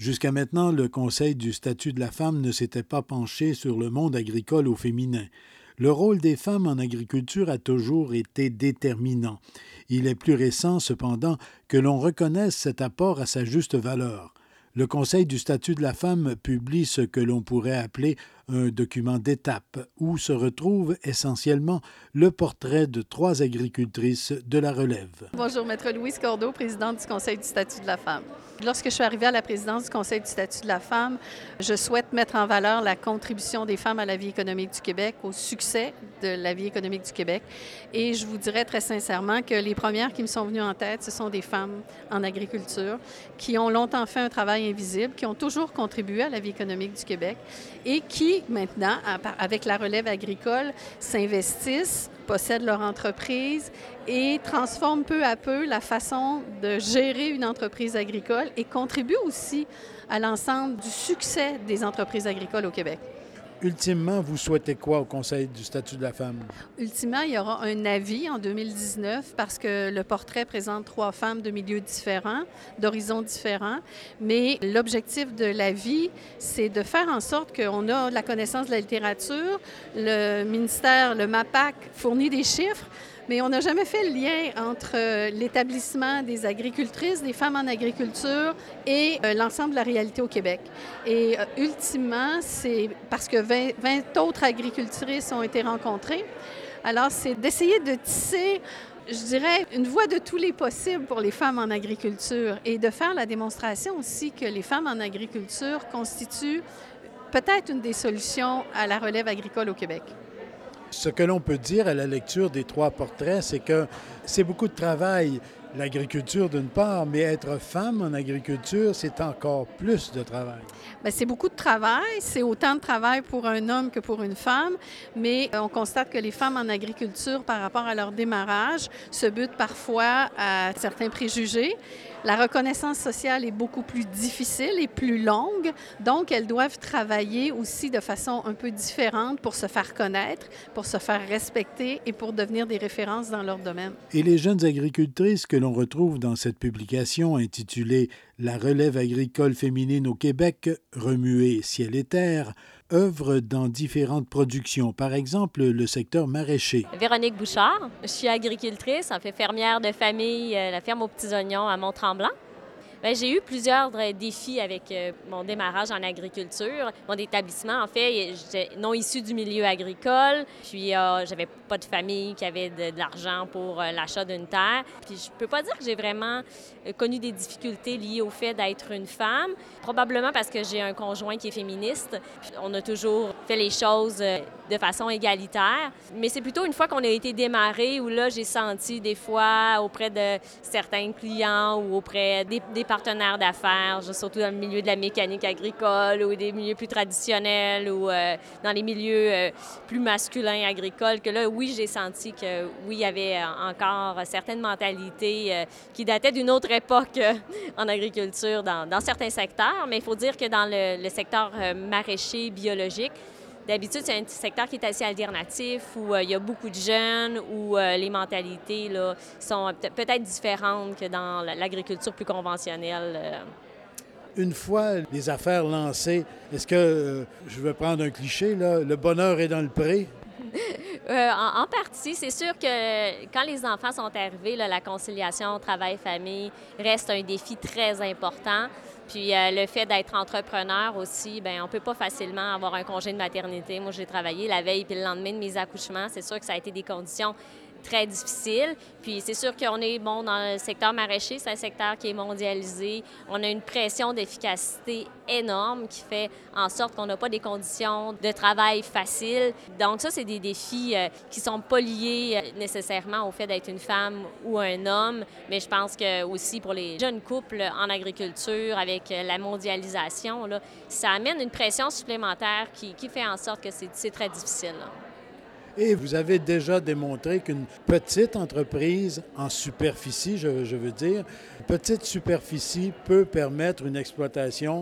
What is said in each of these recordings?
Jusqu'à maintenant, le Conseil du statut de la femme ne s'était pas penché sur le monde agricole au féminin. Le rôle des femmes en agriculture a toujours été déterminant. Il est plus récent, cependant, que l'on reconnaisse cet apport à sa juste valeur. Le Conseil du statut de la femme publie ce que l'on pourrait appeler un document d'étape, où se retrouve essentiellement le portrait de 3 agricultrices de la relève. Bonjour, Maître Louise Cordeau, présidente du Conseil du statut de la femme. Lorsque je suis arrivée à la présidence du Conseil du statut de la femme, je souhaite mettre en valeur la contribution des femmes à la vie économique du Québec, au succès de la vie économique du Québec. Et je vous dirais très sincèrement que les premières qui me sont venues en tête, ce sont des femmes en agriculture qui ont longtemps fait un travail invisible, qui ont toujours contribué à la vie économique du Québec et qui, maintenant, avec la relève agricole, s'investissent, possèdent leur entreprise et transforment peu à peu la façon de gérer une entreprise agricole et contribuent aussi à l'ensemble du succès des entreprises agricoles au Québec. Ultimement, vous souhaitez quoi au Conseil du statut de la femme? Ultimement, il y aura un avis en 2019 parce que le portrait présente 3 femmes de milieux différents, d'horizons différents. Mais l'objectif de l'avis, c'est de faire en sorte qu'on a la connaissance de la littérature. Le ministère, le MAPAC, fournit des chiffres. Mais on n'a jamais fait le lien entre l'établissement des agricultrices, des femmes en agriculture et l'ensemble de la réalité au Québec. Et ultimement, c'est parce que 20 autres agricultrices ont été rencontrées. Alors, c'est d'essayer de tisser, je dirais, une voie de tous les possibles pour les femmes en agriculture et de faire la démonstration aussi que les femmes en agriculture constituent peut-être une des solutions à la relève agricole au Québec. Ce que l'on peut dire à la lecture des 3 portraits, c'est que c'est beaucoup de travail, l'agriculture d'une part, mais être femme en agriculture, c'est encore plus de travail. Bien, c'est beaucoup de travail. C'est autant de travail pour un homme que pour une femme, mais on constate que les femmes en agriculture, par rapport à leur démarrage, se butent parfois à certains préjugés. La reconnaissance sociale est beaucoup plus difficile et plus longue, donc elles doivent travailler aussi de façon un peu différente pour se faire connaître, pour se faire respecter et pour devenir des références dans leur domaine. Et les jeunes agricultrices que l'on retrouve dans cette publication intitulée « La relève agricole féminine au Québec, remuer ciel et terre », œuvrent dans différentes productions, par exemple le secteur maraîcher. Véronique Bouchard, je suis agricultrice, en fait fermière de famille, la ferme aux petits oignons à Mont-Tremblant. Bien, j'ai eu plusieurs défis avec mon démarrage en agriculture. Mon établissement, en fait, j'étais non issu du milieu agricole. Puis, j'avais pas de famille qui avait de l'argent pour l'achat d'une terre. Puis, je peux pas dire que j'ai vraiment connu des difficultés liées au fait d'être une femme. Probablement parce que j'ai un conjoint qui est féministe. Puis, on a toujours fait les choses de façon égalitaire. Mais c'est plutôt une fois qu'on a été démarré où là, j'ai senti des fois auprès de certains clients ou auprès des partenaires d'affaires, surtout dans le milieu de la mécanique agricole ou des milieux plus traditionnels ou dans les milieux plus masculins agricoles, que là, oui, j'ai senti que, oui, il y avait encore certaines mentalités qui dataient d'une autre époque en agriculture dans certains secteurs. Mais il faut dire que dans le secteur maraîcher biologique, d'habitude, c'est un secteur qui est assez alternatif, où il y a beaucoup de jeunes, où les mentalités là, sont peut-être différentes que dans l'agriculture plus conventionnelle. Une fois les affaires lancées, est-ce que, je vais prendre un cliché, là, le bonheur est dans le pré? En partie, c'est sûr que quand les enfants sont arrivés, là, la conciliation travail-famille reste un défi très important. Puis le fait d'être entrepreneur aussi, bien, on ne peut pas facilement avoir un congé de maternité. Moi, j'ai travaillé la veille puis le lendemain de mes accouchements. C'est sûr que ça a été des conditions très difficiles. Puis c'est sûr qu'on est, bon, dans le secteur maraîcher, c'est un secteur qui est mondialisé. On a une pression d'efficacité énorme qui fait en sorte qu'on n'a pas des conditions de travail faciles. Donc ça, c'est des défis qui ne sont pas liés nécessairement au fait d'être une femme ou un homme, mais je pense que aussi pour les jeunes couples en agriculture, avec la mondialisation, là, ça amène une pression supplémentaire qui fait en sorte que c'est très difficile, là. Et vous avez déjà démontré qu'une petite entreprise en superficie, je veux dire, une petite superficie peut permettre une exploitation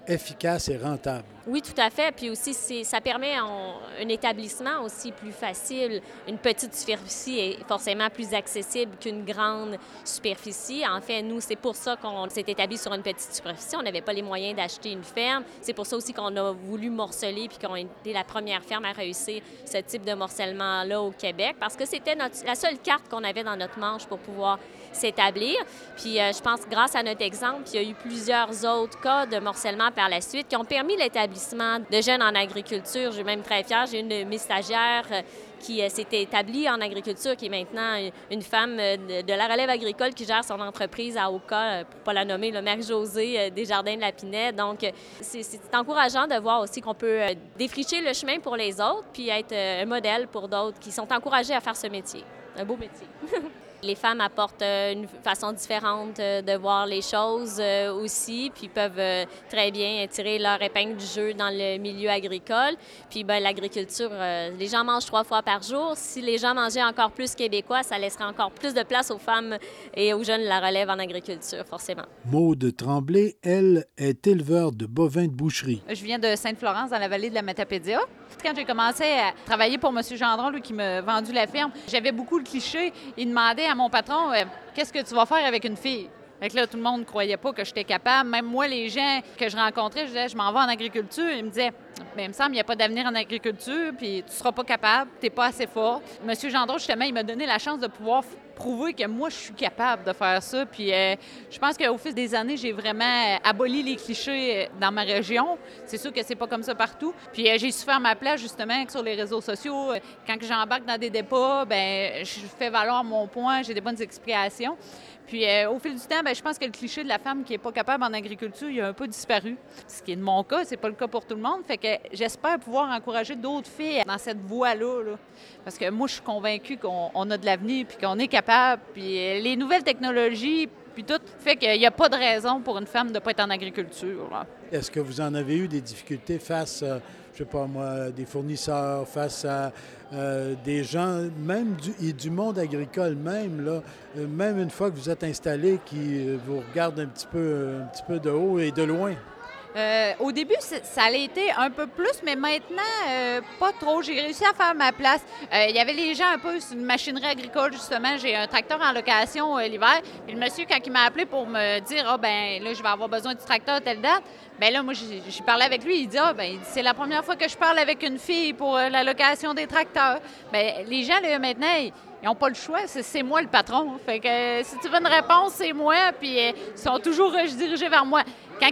efficace et rentable. Oui, tout à fait. Puis aussi, ça permet un établissement aussi plus facile. Une petite superficie est forcément plus accessible qu'une grande superficie. En fait, nous, c'est pour ça qu'on s'est établi sur une petite superficie. On n'avait pas les moyens d'acheter une ferme. C'est pour ça aussi qu'on a voulu morceler puis qu'on a été la première ferme à réussir ce type de morcellement-là au Québec parce que c'était la seule carte qu'on avait dans notre manche pour pouvoir s'établir. Puis je pense que grâce à notre exemple, il y a eu plusieurs autres cas de morcellement par la suite qui ont permis l'établissement de jeunes en agriculture. Je suis même très fière. J'ai une de mes stagiaires qui s'est établie en agriculture, qui est maintenant une femme de la relève agricole qui gère son entreprise à Oka, pour ne pas la nommer, le Marie-Josée des Jardins de la Pinette. Donc, c'est encourageant de voir aussi qu'on peut défricher le chemin pour les autres puis être un modèle pour d'autres qui sont encouragés à faire ce métier. Un beau métier. Les femmes apportent une façon différente de voir les choses aussi, puis peuvent très bien tirer leur épingle du jeu dans le milieu agricole. Puis l'agriculture, les gens mangent 3 fois par jour. Si les gens mangeaient encore plus québécois, ça laisserait encore plus de place aux femmes et aux jeunes de la relève en agriculture, forcément. Maude Tremblay, elle, est éleveur de bovins de boucherie. Je viens de Sainte-Florence, dans la vallée de la Matapédia. Quand j'ai commencé à travailler pour M. Gendron, lui, qui m'a vendu la ferme, j'avais beaucoup de clichés. Il demandait à mon patron qu'est-ce que tu vas faire avec une fille? Fait que là, tout le monde ne croyait pas que j'étais capable. Même moi, les gens que je rencontrais, je disais, je m'en vais en agriculture. Ils me disaient, mais il me semble qu'il n'y a pas d'avenir en agriculture, puis tu ne seras pas capable, tu n'es pas assez fort. M. Gendron, justement, il m'a donné la chance de pouvoir prouver que moi, je suis capable de faire ça. Puis je pense qu'au fil des années, j'ai vraiment aboli les clichés dans ma région. C'est sûr que c'est pas comme ça partout. Puis j'ai su faire ma place, justement, sur les réseaux sociaux. Quand j'embarque dans des débats, bien, je fais valoir mon point, j'ai des bonnes explications. Puis au fil du temps, bien, je pense que le cliché de la femme qui n'est pas capable en agriculture, il a un peu disparu. Ce qui est de mon cas, c'est pas le cas pour tout le monde. Fait que j'espère pouvoir encourager d'autres filles dans cette voie-là. Là. Parce que moi, je suis convaincue qu'on a de l'avenir puis qu'on est capable. Puis les nouvelles technologies, puis tout, fait qu'il n'y a pas de raison pour une femme de ne pas être en agriculture. Là. Est-ce que vous en avez eu des difficultés face, je sais pas moi, des fournisseurs, face à des gens, même du monde agricole même, là, même une fois que vous êtes installé, qui vous regardent un petit peu de haut et de loin? Au début, ça allait été un peu plus, mais maintenant, pas trop. J'ai réussi à faire ma place. Il y avait les gens un peu sur une machinerie agricole, justement. J'ai un tracteur en location l'hiver. Puis le monsieur, quand il m'a appelé pour me dire « Ah, ben là, je vais avoir besoin du tracteur telle date », bien là, moi, j'ai parlé avec lui. Il dit « Ah, ben c'est la première fois que je parle avec une fille pour la location des tracteurs. » Bien, les gens, là, maintenant, ils n'ont pas le choix. C'est moi le patron. Fait que si tu veux une réponse, c'est moi. Puis ils sont toujours dirigés vers moi. Quand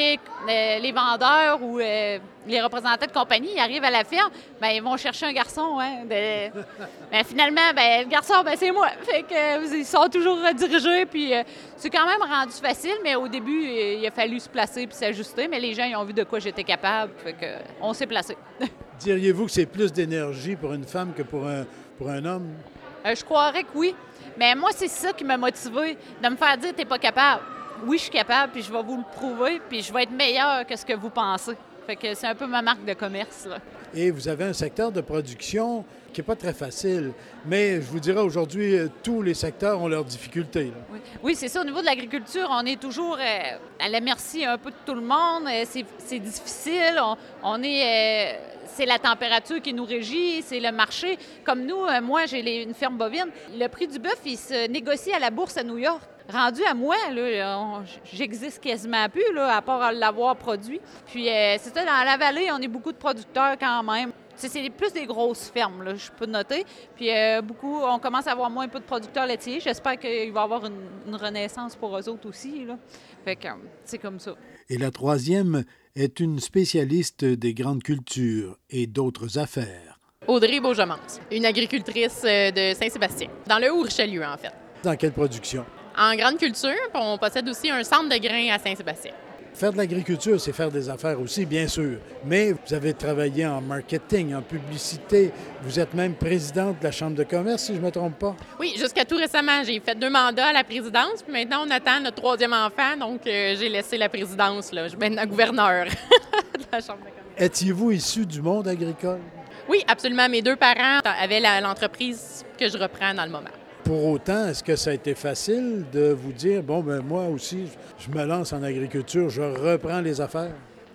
les vendeurs ou les représentants de compagnie ils arrivent à la ferme, bien, ils vont chercher un garçon. Hein, bien, finalement, bien, le garçon, bien, c'est moi. Fait que, ils sont toujours dirigés. Puis c'est quand même rendu facile, mais au début, il a fallu se placer puis s'ajuster. Mais les gens, ils ont vu de quoi j'étais capable. Fait que, on s'est placé. Diriez-vous que c'est plus d'énergie pour une femme que pour un homme? Je croirais que oui. Mais moi, c'est ça qui m'a motivée, de me faire dire « t'es pas capable ». Oui, je suis capable, puis je vais vous le prouver, puis je vais être meilleure que ce que vous pensez. Fait que c'est un peu ma marque de commerce, là. Et vous avez un secteur de production qui n'est pas très facile. Mais je vous dirais aujourd'hui, tous les secteurs ont leurs difficultés. Là. Oui, c'est ça. Au niveau de l'agriculture, on est toujours à la merci un peu de tout le monde. C'est difficile. C'est la température qui nous régit, c'est le marché. Comme nous, moi, j'ai une ferme bovine. Le prix du bœuf, il se négocie à la bourse à New York. Rendu à moi, là, j'existe quasiment plus, là, à part l'avoir produit. Puis, c'est ça, dans la vallée, on est beaucoup de producteurs quand même. C'est plus des grosses fermes, là, je peux noter. Puis, on commence à avoir moins peu de producteurs laitiers. J'espère qu'il va y avoir une renaissance pour eux autres aussi, là. Fait que c'est comme ça. Et la troisième est une spécialiste des grandes cultures et d'autres affaires. Audrey Beaujemans, une agricultrice de Saint-Sébastien, dans le Haut-Richelieu, en fait. Dans quelle production? En grande culture, on possède aussi un centre de grains à Saint-Sébastien. Faire de l'agriculture, c'est faire des affaires aussi, bien sûr. Mais vous avez travaillé en marketing, en publicité. Vous êtes même présidente de la Chambre de commerce, si je ne me trompe pas. Oui, jusqu'à tout récemment. J'ai fait 2 mandats à la présidence. Puis maintenant, on attend notre 3e enfant. Donc, j'ai laissé la présidence. Là. Je suis maintenant gouverneur de la Chambre de commerce. Étiez-vous issu du monde agricole? Oui, absolument. Mes 2 parents avaient l'entreprise que je reprends dans le moment. Pour autant, est-ce que ça a été facile de vous dire, bon, ben moi aussi, je me lance en agriculture, je reprends les affaires?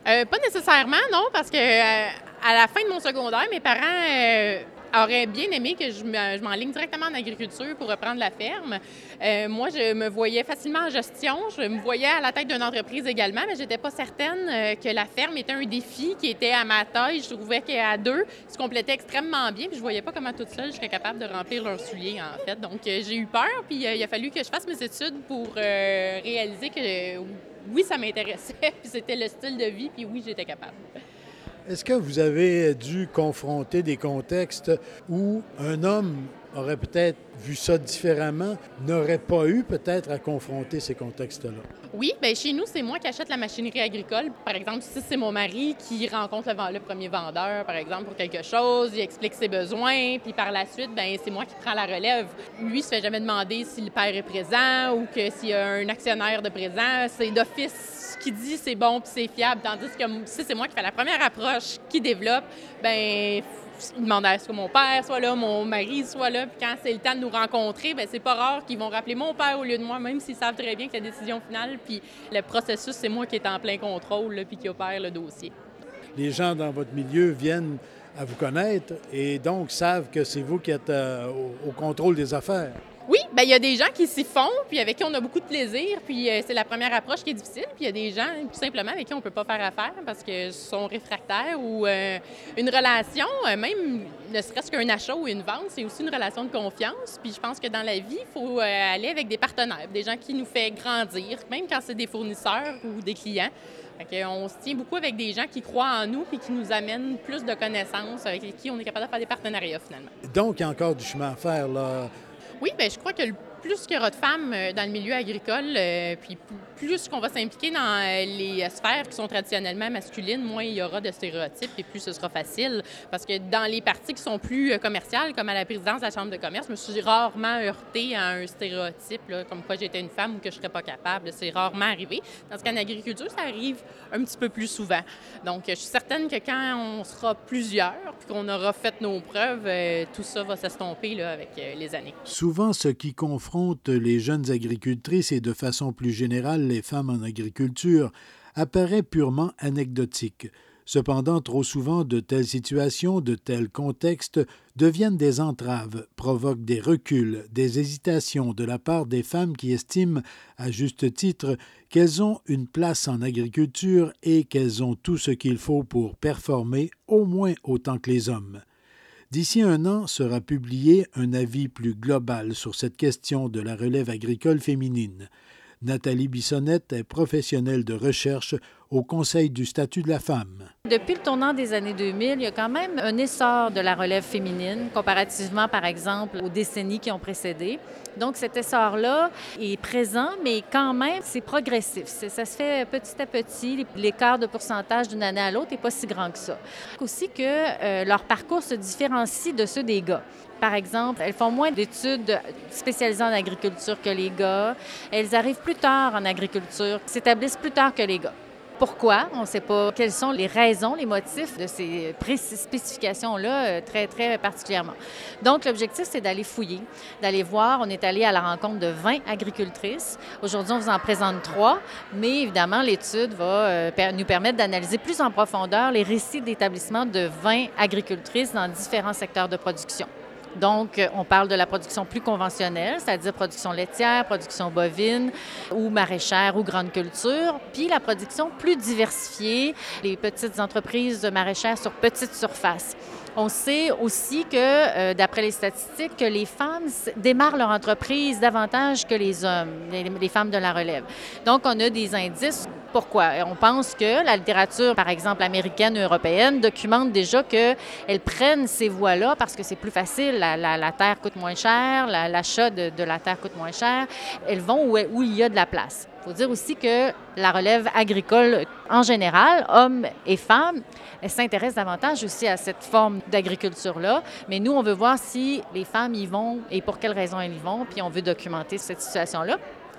Pas nécessairement, non, parce que à la fin de mon secondaire, mes parents auraient bien aimé que je m'enligne directement en agriculture pour reprendre la ferme. Moi, je me voyais facilement en gestion. Je me voyais à la tête d'une entreprise également, mais je n'étais pas certaine que la ferme était un défi qui était à ma taille. Je trouvais qu'à deux, ils se complétaient extrêmement bien, puis je voyais pas comment toute seule je serais capable de remplir leurs souliers, en fait. Donc, j'ai eu peur, puis il a fallu que je fasse mes études pour réaliser que oui, ça m'intéressait, puis c'était le style de vie, puis oui, j'étais capable. Est-ce que vous avez dû confronter des contextes où un homme aurait peut-être vu ça différemment, n'aurait pas eu peut-être à confronter ces contextes-là? Oui, bien chez nous, c'est moi qui achète la machinerie agricole. Par exemple, si c'est mon mari qui rencontre le premier vendeur, par exemple, pour quelque chose, il explique ses besoins, puis par la suite, bien, c'est moi qui prends la relève. Lui, il se fait jamais demander si le père est présent ou que s'il y a un actionnaire de présent. C'est d'office qui dit c'est bon puis c'est fiable, tandis que si c'est moi qui fais la première approche, qui développe, bien, il demande à ce que mon père soit là, mon mari soit là, puis quand c'est le temps de nous rencontrer, bien, c'est pas rare qu'ils vont rappeler mon père au lieu de moi, même s'ils savent très bien que la décision finale, puis le processus, c'est moi qui est en plein contrôle, là, puis qui opère le dossier. Les gens dans votre milieu viennent à vous connaître et donc savent que c'est vous qui êtes au contrôle des affaires. Oui, bien, il y a des gens qui s'y font, puis avec qui on a beaucoup de plaisir, puis c'est la première approche qui est difficile, puis il y a des gens, tout simplement, avec qui on ne peut pas faire affaire parce qu'ils sont réfractaires ou une relation, même ne serait-ce qu'un achat ou une vente, c'est aussi une relation de confiance, puis je pense que dans la vie, il faut aller avec des partenaires, des gens qui nous font grandir, même quand c'est des fournisseurs ou des clients. On se tient beaucoup avec des gens qui croient en nous puis qui nous amènent plus de connaissances, avec qui on est capable de faire des partenariats, finalement. Donc, il y a encore du chemin à faire, là. Oui, bien, je crois que plus qu'il y aura de femmes dans le milieu agricole, puis plus qu'on va s'impliquer dans les sphères qui sont traditionnellement masculines, moins il y aura de stéréotypes et plus ce sera facile. Parce que dans les parties qui sont plus commerciales, comme à la présidence de la Chambre de commerce, je me suis rarement heurtée à un stéréotype, là, comme quoi j'étais une femme ou que je ne serais pas capable. C'est rarement arrivé. Tandis qu'en agriculture, ça arrive un petit peu plus souvent. Donc, je suis certaine que quand on sera plusieurs, puis qu'on aura fait nos preuves, tout ça va s'estomper là, avec les années. Souvent, ce qui confronte les jeunes agricultrices et de façon plus générale les femmes en agriculture apparaît purement anecdotique. Cependant, trop souvent, de telles situations, de tels contextes deviennent des entraves, provoquent des reculs, des hésitations de la part des femmes qui estiment, à juste titre, qu'elles ont une place en agriculture et qu'elles ont tout ce qu'il faut pour performer, au moins autant que les hommes. D'ici un an sera publié un avis plus global sur cette question de la relève agricole féminine. Nathalie Bissonnette est professionnelle de recherche au Conseil du statut de la femme. Depuis le tournant des années 2000, il y a quand même un essor de la relève féminine, comparativement, par exemple, aux décennies qui ont précédé. Donc, cet essor-là est présent, mais quand même, c'est progressif. Ça se fait petit à petit. L'écart de pourcentage d'une année à l'autre n'est pas si grand que ça. Aussi que leur parcours se différencie de ceux des gars. Par exemple, elles font moins d'études spécialisées en agriculture que les gars. Elles arrivent plus tard en agriculture, s'établissent plus tard que les gars. Pourquoi? On ne sait pas quelles sont les raisons, les motifs de ces spécifications-là, très, très particulièrement. Donc, l'objectif, c'est d'aller fouiller, d'aller voir. On est allé à la rencontre de 20 agricultrices. Aujourd'hui, on vous en présente 3, mais évidemment, l'étude va nous permettre d'analyser plus en profondeur les récits d'établissement de 20 agricultrices dans différents secteurs de production. Donc, on parle de la production plus conventionnelle, c'est-à-dire production laitière, production bovine ou maraîchère ou grande culture, puis la production plus diversifiée, les petites entreprises maraîchères sur petite surface. On sait aussi que, d'après les statistiques, que les femmes démarrent leur entreprise davantage que les hommes, les femmes de la relève. Donc, on a des indices. Pourquoi? On pense que la littérature, par exemple, américaine ou européenne, documente déjà qu'elles prennent ces voies-là parce que c'est plus facile. La terre coûte moins cher, l'achat de la terre coûte moins cher. Elles vont où il y a de la place. Il faut dire aussi que la relève agricole, en général, hommes et femmes, elles s'intéressent davantage aussi à cette forme d'agriculture-là. Mais nous, on veut voir si les femmes y vont et pour quelles raisons elles y vont, puis on veut documenter cette situation-là.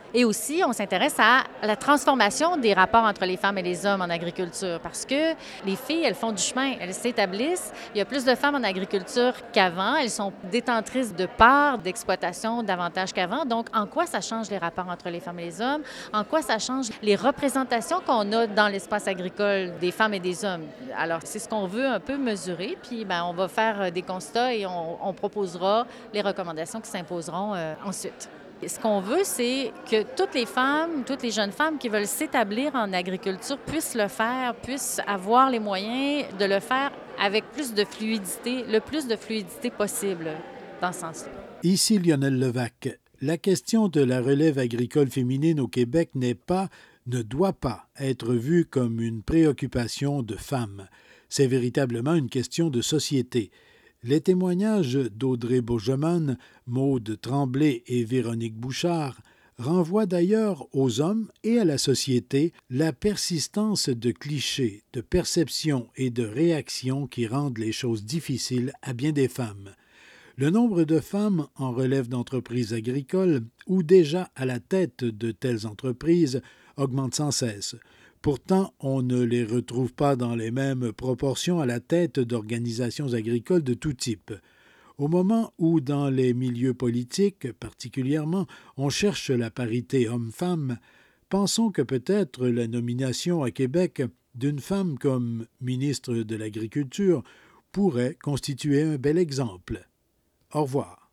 Et aussi, on s'intéresse à la transformation des rapports entre les femmes et les hommes en agriculture parce que les filles, elles font du chemin, elles s'établissent. Il y a plus de femmes en agriculture qu'avant. Elles sont détentrices de parts d'exploitation davantage qu'avant. Donc, en quoi ça change les rapports entre les femmes et les hommes? En quoi ça change les représentations qu'on a dans l'espace agricole des femmes et des hommes? Alors, c'est ce qu'on veut un peu mesurer. Puis, on va faire des constats et on proposera les recommandations qui s'imposeront ensuite. Ce qu'on veut, c'est que toutes les femmes, toutes les jeunes femmes qui veulent s'établir en agriculture puissent le faire, puissent avoir les moyens de le faire avec plus de fluidité, le plus de fluidité possible dans ce sens-là. Ici Lionel Levac. La question de la relève agricole féminine au Québec ne doit pas être vue comme une préoccupation de femmes. C'est véritablement une question de société. Les témoignages d'Audrey Bourgeman, Maude Tremblay et Véronique Bouchard renvoient d'ailleurs aux hommes et à la société la persistance de clichés, de perceptions et de réactions qui rendent les choses difficiles à bien des femmes. Le nombre de femmes en relève d'entreprises agricoles ou déjà à la tête de telles entreprises augmente sans cesse. Pourtant, on ne les retrouve pas dans les mêmes proportions à la tête d'organisations agricoles de tout type. Au moment où, dans les milieux politiques particulièrement, on cherche la parité homme-femme, pensons que peut-être la nomination à Québec d'une femme comme ministre de l'Agriculture pourrait constituer un bel exemple. Au revoir.